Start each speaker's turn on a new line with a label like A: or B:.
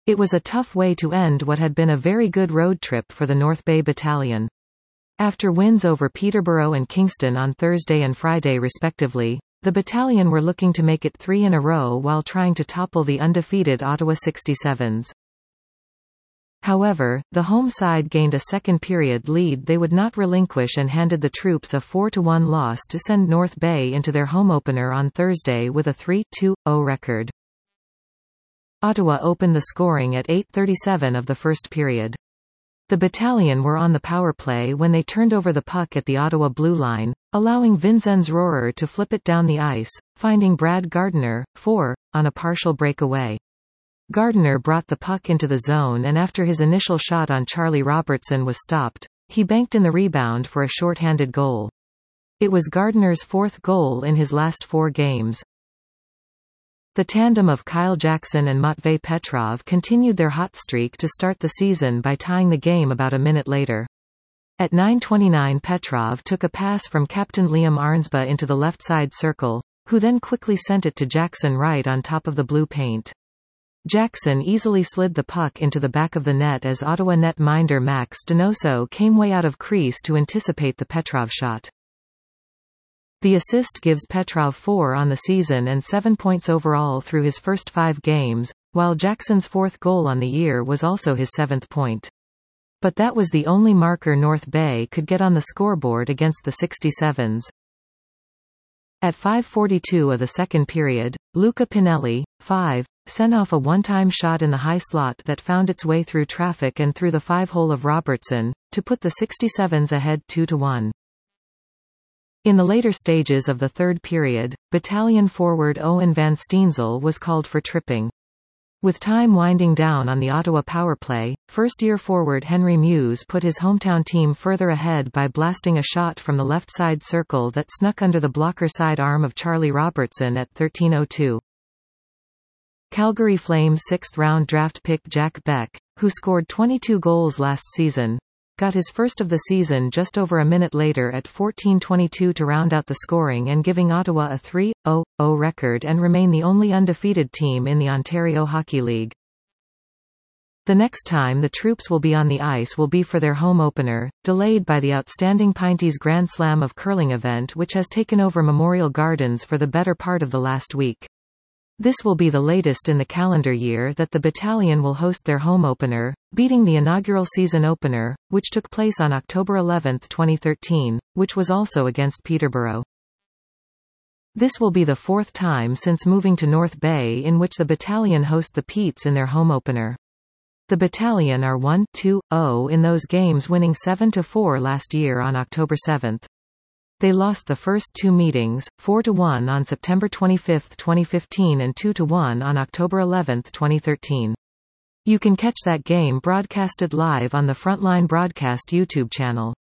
A: It was a tough way to end what had been a very good road trip for the North Bay Battalion. After wins over Peterborough and Kingston on Thursday and Friday respectively, the battalion were looking to make it 3 in a row while trying to topple the undefeated Ottawa 67s. However, the home side gained a second-period lead they would not relinquish and handed the troops a 4-1 loss to send North Bay into their home opener on Thursday with a 3-2-0 record. Ottawa opened the scoring at 8:37 of the first period. The battalion were on the power play when they turned over the puck at the Ottawa blue line, allowing Vinzenz Rohrer to flip it down the ice, finding Brad Gardiner, 4, on a partial breakaway. Gardiner brought the puck into the zone and after his initial shot on Charlie Robertson was stopped, he banked in the rebound for a short-handed goal. It was Gardiner's 4th goal in his last 4 games. The tandem of Kyle Jackson and Matvei Petrov continued their hot streak to start the season by tying the game about a minute later. At 9:29 Petrov took a pass from captain Liam Arnsba into the left side circle, who then quickly sent it to Jackson right on top of the blue paint. Jackson easily slid the puck into the back of the net as Ottawa netminder Max Donoso came way out of crease to anticipate the Petrov shot. The assist gives Petrov 4 on the season and 7 points overall through his first 5 games, while Jackson's 4th goal on the year was also his 7th point. But that was the only marker North Bay could get on the scoreboard against the 67s. At 5:42 of the second period, Luca Pinelli, 5, sent off a one-time shot in the high slot that found its way through traffic and through the 5-hole of Robertson, to put the 67s ahead 2-1. In the later stages of the third period, battalion forward Owen van Steensel was called for tripping. With time winding down on the Ottawa power play, first-year forward Henry Muse put his hometown team further ahead by blasting a shot from the left side circle that snuck under the blocker side arm of Charlie Robertson at 13:02. Calgary Flames 6th-round draft pick Jack Beck, who scored 22 goals last season, got his first of the season just over a minute later at 14:22 to round out the scoring and giving Ottawa a 3-0-0 record and remain the only undefeated team in the Ontario Hockey League. The next time the troops will be on the ice will be for their home opener, delayed by the outstanding Pinties Grand Slam of Curling event which has taken over Memorial Gardens for the better part of the last week. This will be the latest in the calendar year that the battalion will host their home opener, beating the inaugural season opener, which took place on October 11, 2013, which was also against Peterborough. This will be the 4th time since moving to North Bay in which the battalion host the Petes in their home opener. The battalion are 1-2-0 in those games, winning 7-4 last year on October 7. They lost the first 2 meetings, 4-1 on September 25, 2015 and 2-1 on October 11, 2013. You can catch that game broadcasted live on the Frontline Broadcast YouTube channel.